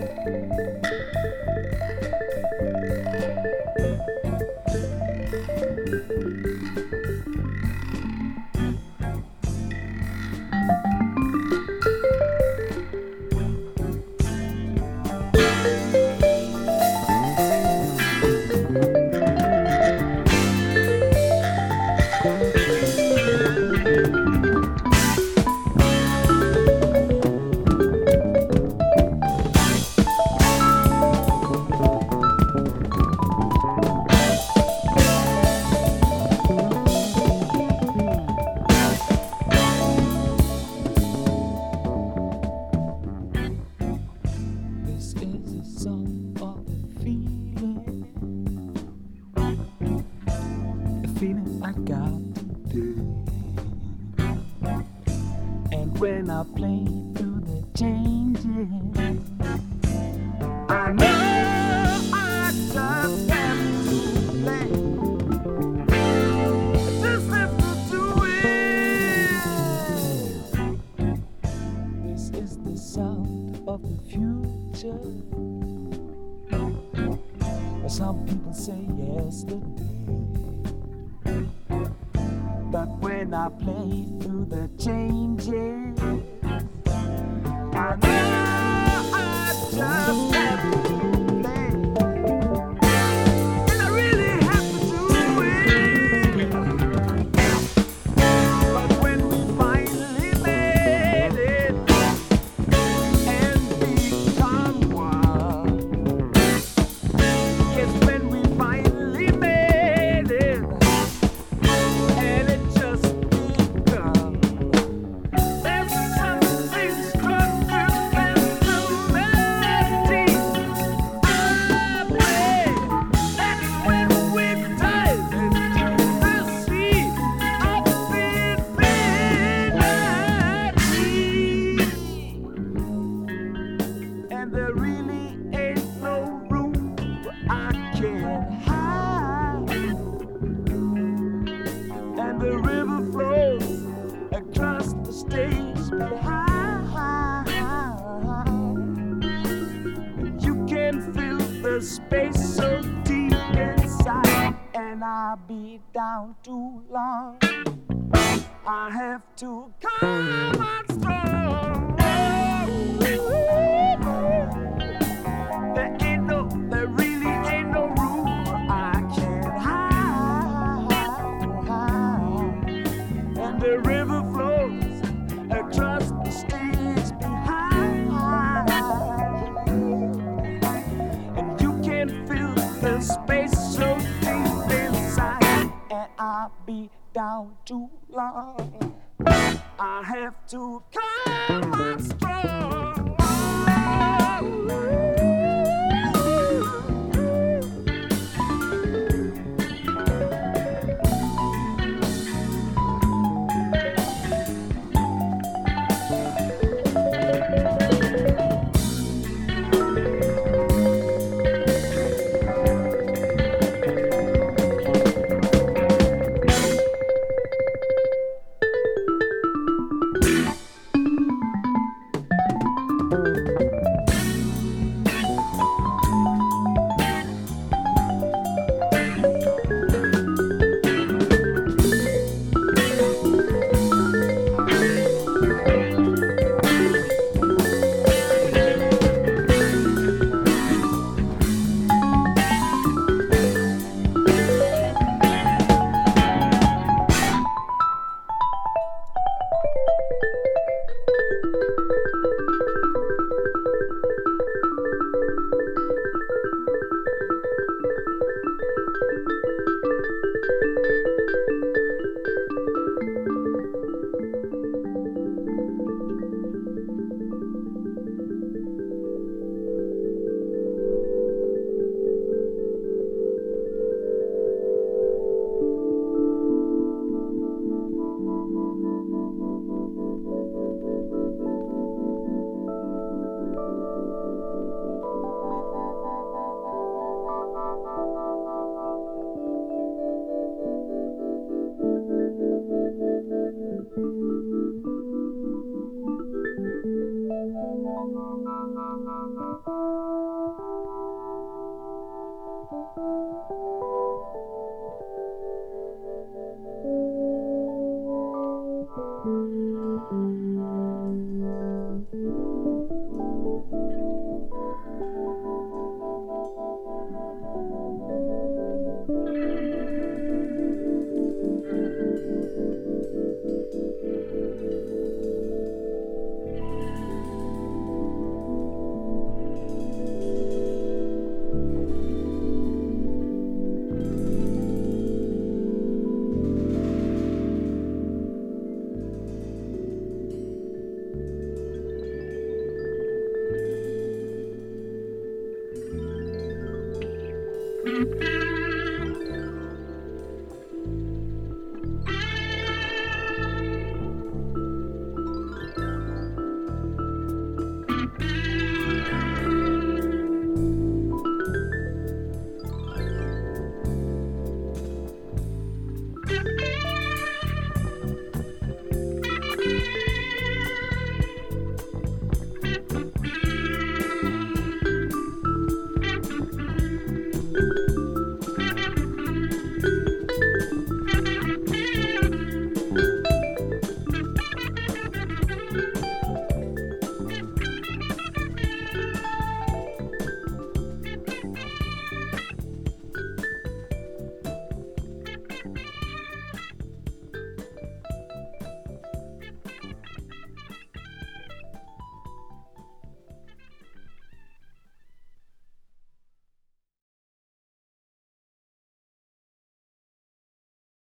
This is a song of the feeling I got today. And when I play through the changes, I know I just have to play. Just have to do it. This is the sound of the future. Some people say yesterday, but when I play through the changes, I know I just have to play, and I really have to do it. But when we finally made it and become one, yes, when we finally made it, and it just begun. There's something stronger than the melody. I pray that when we dive into the sea of infinity, and there really ain't no room I can't hide, and the river flows across the stage behind. You can feel the space so deep inside, and I'll be down too long. I have to come on strong. There really ain't no room I can't hide, and the river flows across the stage behind, and you can feel the space so deep inside, and I'll be down too long. I have to come on strong.